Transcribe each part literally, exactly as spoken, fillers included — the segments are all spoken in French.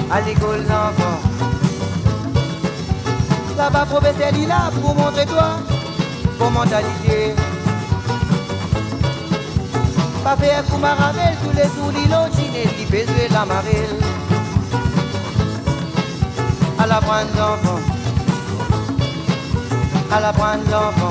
à l'école les enfants. Là-bas, professeur, il est là pour montrer toi vos mentalités. Pas faire pour Maravelle, tous les sous l'îlot, chiner, qui pèse la marelle. À la prendre l'enfant, à la prendre l'enfant.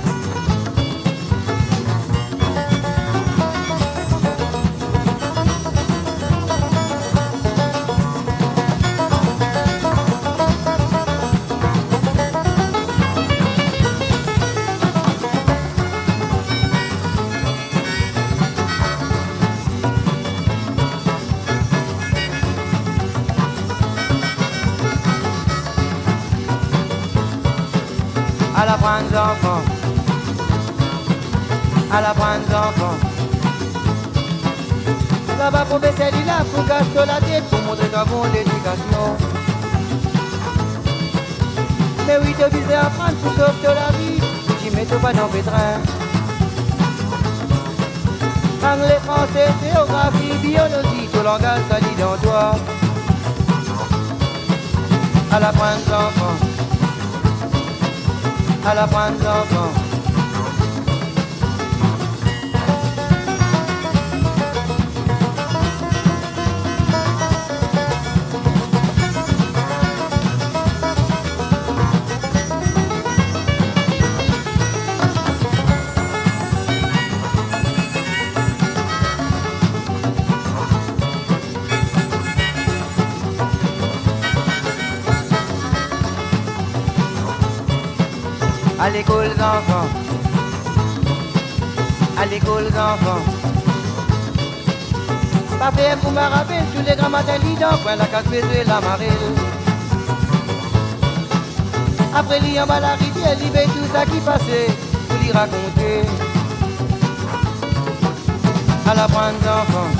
À la prendre enfants, à la prendre enfants. Là-bas, professeur, il a pour gaston la tête pour montrer ta bonne éducation. Mais oui, tu visais à apprendre pour sauver la vie, tu mets pas dans le pétrin. Anglais, français, géographie, biologie, tout langage, ça dit dans toi. À la prendre enfants, à la prendre enfants. À l'école les enfants, à l'école les enfants. Pas faire pour me rappeler tous les grands matins lidans, quand la casse et la marelle. Après l'y en bas la rivière, l'y veut tout ça qui passait, pour l'y raconter. À la prendre les enfants,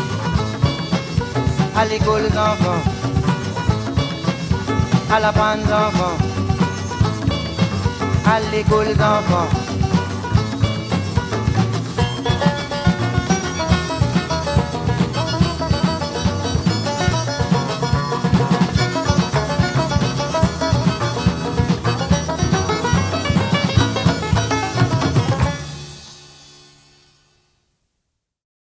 à l'école les enfants, à la prendre les enfants. À l'école les enfants.